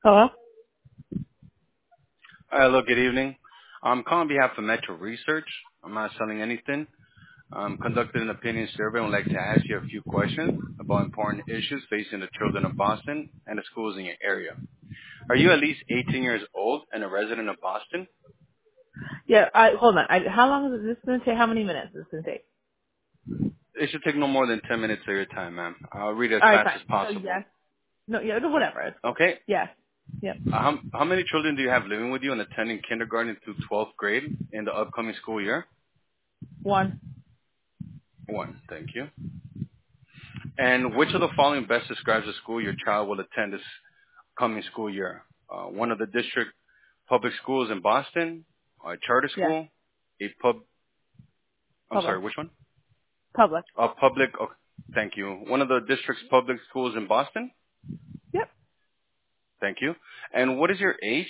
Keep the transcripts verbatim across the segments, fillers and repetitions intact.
Hello? Hello, good evening. I'm calling on behalf of Metro Research. I'm not selling anything. I'm conducting an opinion survey and would like to ask you a few questions about important issues facing the children of Boston and the schools in your area. Are you at least eighteen years old and a resident of Boston? Yeah, I, hold on. I, how long is this going to take? How many minutes is this going to take? It should take no more than ten minutes of your time, ma'am. I'll read as All right, fast fine. as So possible. yes. No, yeah, no, whatever. It's cool. Okay. Yes. Yep. Uh, how, how many children do you have living with you and attending kindergarten through twelfth grade in the upcoming school year? One. One. Thank you. And which of the following best describes the school your child will attend this coming school year? Uh, one of the district public schools in Boston, a charter Yes. school, a pub. I'm Public. sorry, which one? Public. A public. Oh, thank you. One of the district's public schools in Boston. Yep. Thank you. And what is your age?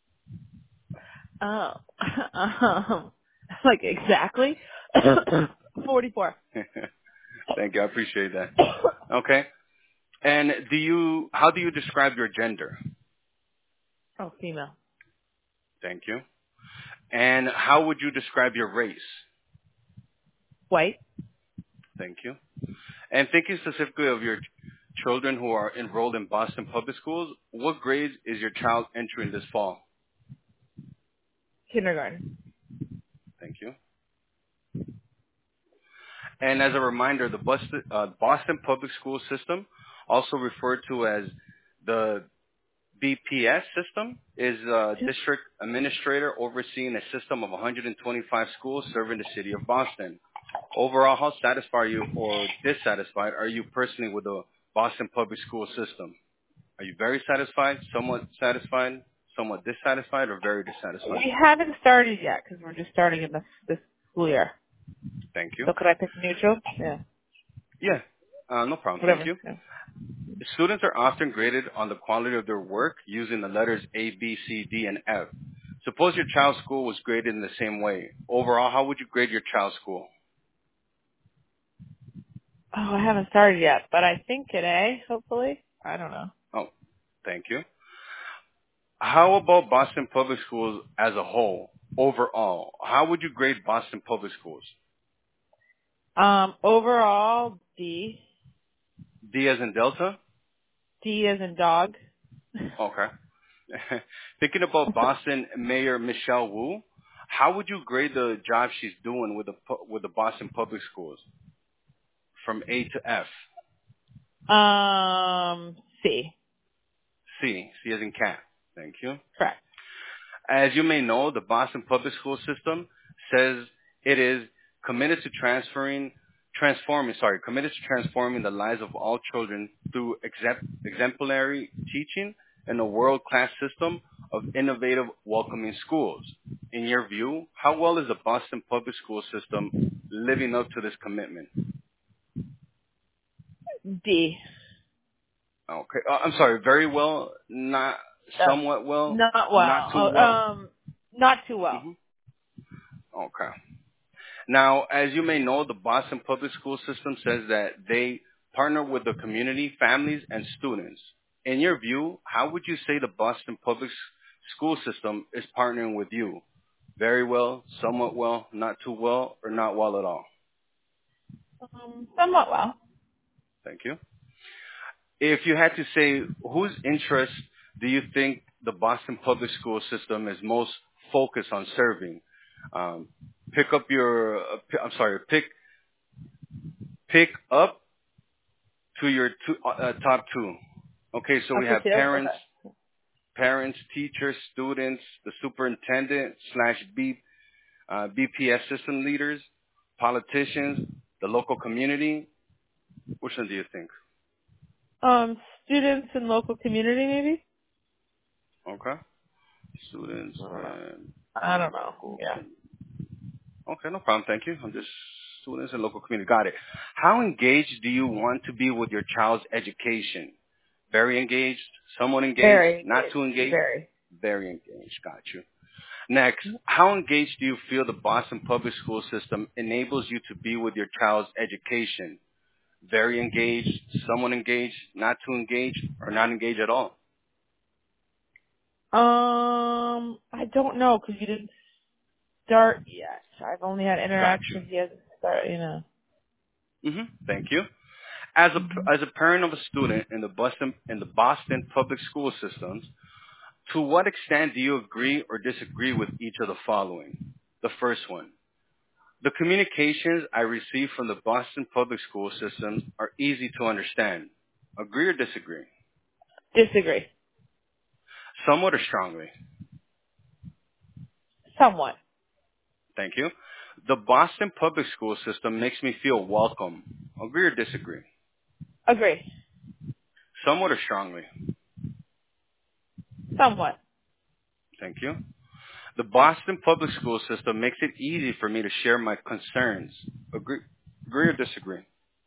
Oh. um, like exactly? forty-four. Thank you. I appreciate that. Okay. And do you? How do you describe your gender? Oh, female. Thank you. And how would you describe your race? White. Thank you. And thinking specifically of your children who are enrolled in Boston Public Schools, what grades is your child entering this fall? Kindergarten. Thank you. And as a reminder, the Boston, uh, Boston Public School System, also referred to as the B P S system, is a district administrator overseeing a system of one hundred twenty-five schools serving the city of Boston. Overall, how satisfied are you or dissatisfied are you personally with the Boston Public School System? Are you very satisfied, somewhat satisfied, somewhat dissatisfied, or very dissatisfied? We haven't started yet because we're just starting in this, this school year. Thank you. So could I pick neutral? Yeah. Yeah, uh, no problem. Thank Whatever. you. Yeah. Students are often graded on the quality of their work using the letters A, B, C, D, and F. Suppose your child's school was graded in the same way. Overall, how would you grade your child's school? Oh, I haven't started yet, but I think an A, hopefully. I don't know. Oh, thank you. How about Boston Public Schools as a whole? Overall, how would you grade Boston Public Schools? Um, overall, D. D as in Delta? D as in dog. Okay. Thinking about Boston Mayor Michelle Wu, how would you grade the job she's doing with the pu- with the Boston Public Schools from A to F? Um, C. C, C as in cat. Thank you. Correct. As you may know, the Boston Public School System says it is committed to transferring, transforming, sorry, committed to transforming the lives of all children through exemp- exemplary teaching and a world-class system of innovative, welcoming schools. In your view, how well is the Boston Public School System living up to this commitment? D. Okay, uh, I'm sorry, very well, not Oh, somewhat well, not not well. too Oh, well. um, not too well. hmm Okay. Now, as you may know, the Boston Public School System says that they partner with the community, families, and students. In your view, how would you say the Boston Public S- School System is partnering with you? Very well, somewhat well, not too well, or not well at all? Um, somewhat well. Thank you. If you had to say, whose interest do you think the Boston Public School System is most focused on serving? Um, pick up your, uh, p- I'm sorry, pick pick up to your two, uh, top two. Okay, so we Up to have two? parents, Okay. parents, teachers, students, the superintendent slash B, uh, B P S system leaders, politicians, the local community. Which one do you think? Um, students and local community, maybe? Okay, students I don't know. and I don't know. local Yeah. community. Okay, no problem. Thank you. I'm just students and local community. Got it. How engaged do you want to be with your child's education? Very engaged, somewhat engaged, Very not engaged. too engaged, Very. very engaged. Got you. Next, how engaged do you feel the Boston Public School System enables you to be with your child's education? Very engaged, somewhat engaged, not too engaged, or not engaged at all? Um, I don't know because you didn't start yet. I've only had Got you. interactions. He hasn't started, you know. hmm Thank you. As hmm a as a parent of a student in the Boston in the Boston public school systems, to what extent do you agree or disagree with each of the following? The first one: the communications I receive from the Boston public school systems are easy to understand. Agree or disagree? Disagree. Somewhat or strongly? Somewhat. Thank you. The Boston public school system makes me feel welcome. Agree or disagree? Agree. Somewhat or strongly? Somewhat. Thank you. The Boston public school system makes it easy for me to share my concerns. Agree, agree or disagree?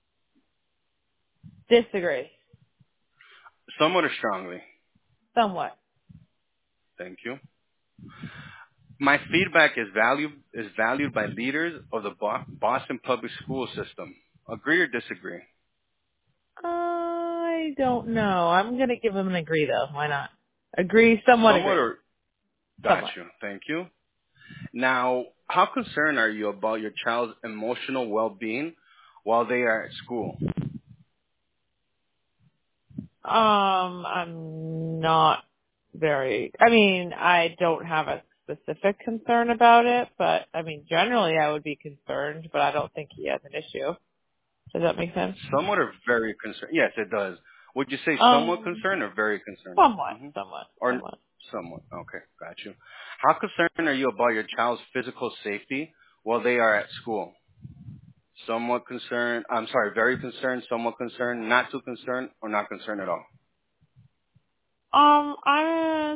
Disagree. Somewhat or strongly? Somewhat. Thank you. My feedback is valued is valued by leaders of the Bo- Boston public school system. Agree or disagree? I don't know. I'm gonna give him an agree though. Why not? Agree. Somewhat Somewhat agree. or got Somewhat. you. Thank you. Now, how concerned are you about your child's emotional well-being while they are at school? Um, I'm not very. I mean, I don't have a specific concern about it, but I mean, generally, I would be concerned, but I don't think he has an issue. Does that make sense? Somewhat or very concerned? Yes, it does. Would you say somewhat Um, concerned or very concerned? somewhat, hmm somewhat, Or somewhat. somewhat. Okay, got you. How concerned are you about your child's physical safety while they are at school? Somewhat concerned. I'm sorry, very concerned, somewhat concerned, not too concerned, or not concerned at all. Um, I'm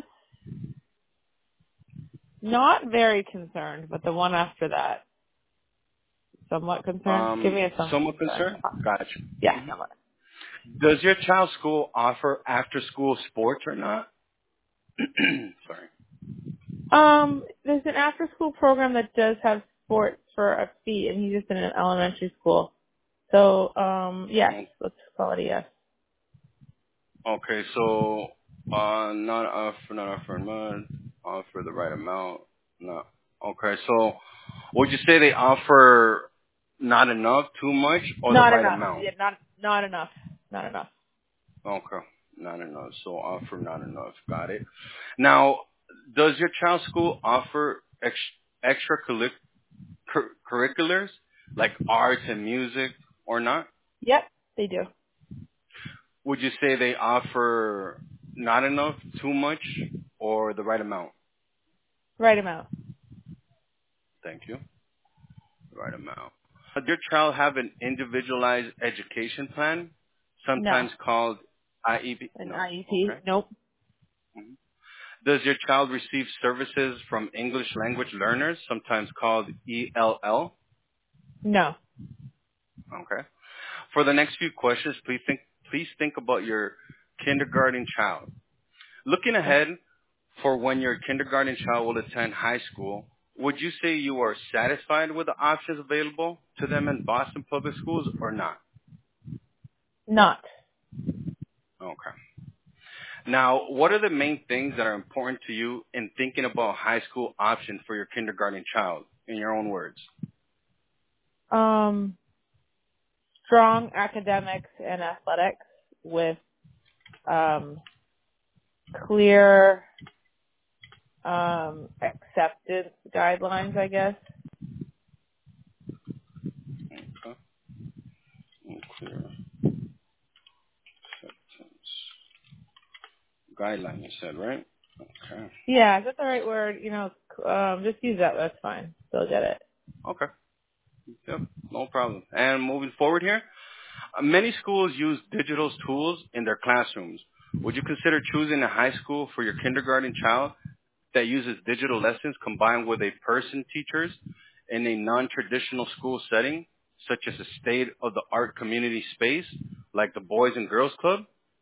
not very concerned, but the one after that, somewhat concerned. Give Um, me a somewhat somewhat concerned. concerned. Got Yeah, you. hmm somewhat. Does your child's school offer after-school sports or not? sorry. Um, there's an after-school program that does have sports for a fee, and he's just in an elementary school. So, um, yes, Mm, let's call it a yes. Okay, so uh, not offer, not offer much, offer the right amount. No. Okay, so would you say they offer not enough, too much, or the Not right enough. amount? Yeah, not not enough. Not enough. Okay, not enough. So offer not enough. Got it. Now, does your child's school offer ex- extra cur- curriculars like arts and music or not? Yep, they do. Would you say they offer not enough, too much, or the right amount? Right amount. Thank you. The right amount. Does your child have an individualized education plan, No. sometimes called I E P? An No. I E P? Okay. Nope. Mhm. Does your child receive services from English language learners, sometimes called E L L? No. Okay. For the next few questions, please think please think about your kindergarten child. Looking Okay. ahead for when your kindergarten child will attend high school, would you say you are satisfied with the options available to them in Boston Public Schools or not? Not. Okay. Now, what are the main things that are important to you in thinking about high school options for your kindergarten child, in your own words? Um, strong academics and athletics with, um, clear, um, acceptance guidelines, I guess. Okay. Clear acceptance guideline, you said, right? Okay. Yeah, is that the right word? You know, um, just use that. That's fine. They'll get it. Okay. Yep. No problem. And moving forward here, uh, many schools use digital tools in their classrooms. Would you consider choosing a high school for your kindergarten child that uses digital lessons combined with a person teachers in a non-traditional school setting, such as a state-of-the-art community space like the Boys and Girls Club?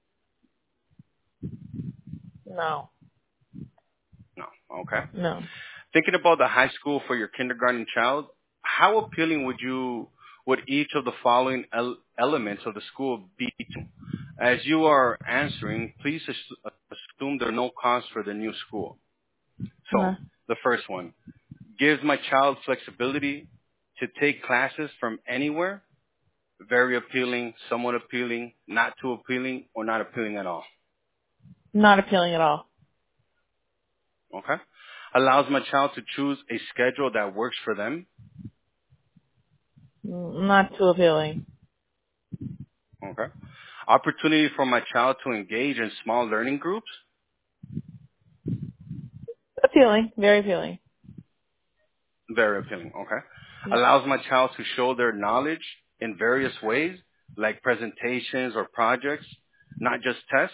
No. No. Okay. No. Thinking about the high school for your kindergarten child, how appealing would you would each of the following el- elements of the school be to? As you are answering, please assume assume there are no costs for the new school. So, Uh-huh. the first one, gives my child flexibility to take classes from anywhere. Very appealing, somewhat appealing, not too appealing, or not appealing at all. Not appealing at all. Okay? Allows my child to choose a schedule that works for them. Mm, Not too appealing. Okay? Opportunity for my child to engage in small learning groups. Appealing. Very appealing. Very appealing. Okay? Yeah. Allows my child to show their knowledge in various ways, like presentations or projects, not just tests.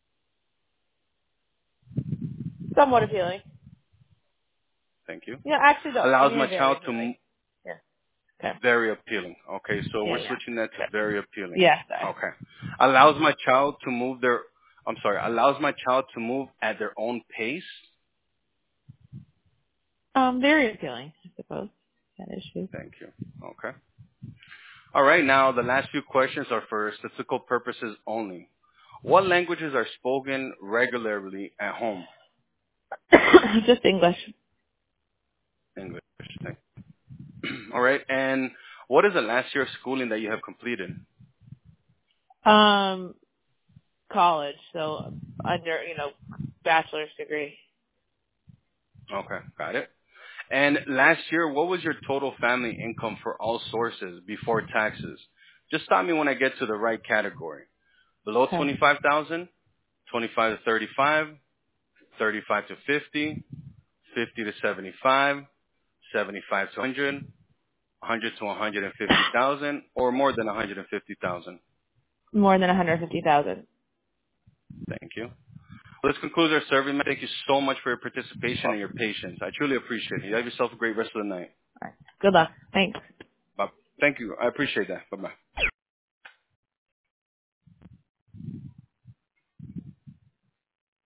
Somewhat appealing. Thank you. Yeah, actually, no. Give Allows me my a very child to appealing. m- Yeah. Okay. very appealing. Okay, so Yeah, we're yeah. switching that to Okay. very appealing. Yeah, sorry. Okay. Allows my child to move their, I'm sorry, allows my child to move at their own pace. Um, very appealing, I suppose. That issue. Thank you. Okay. All right, now the last few questions are for statistical purposes only. What languages are spoken regularly at home? Just English. English. Thank you. All right, and what is the last year of schooling that you have completed? Um, college, so under, you know, bachelor's degree. Okay, got it. And last year, what was your total family income for all sources before taxes? Just stop me when I get to the right category. Below Okay. twenty-five thousand, twenty-five to thirty-five, thirty-five to fifty, fifty to seventy-five, seventy-five to one hundred, one hundred to one hundred fifty thousand, or more than one hundred fifty thousand. More than one hundred fifty thousand. Thank you. This concludes our survey. ma'am. Thank you so much for your participation and Cool. your patience. I truly appreciate it. You have yourself a great rest of the night. All right. Good luck. Thanks. Bye. Thank you. I appreciate that. Bye-bye.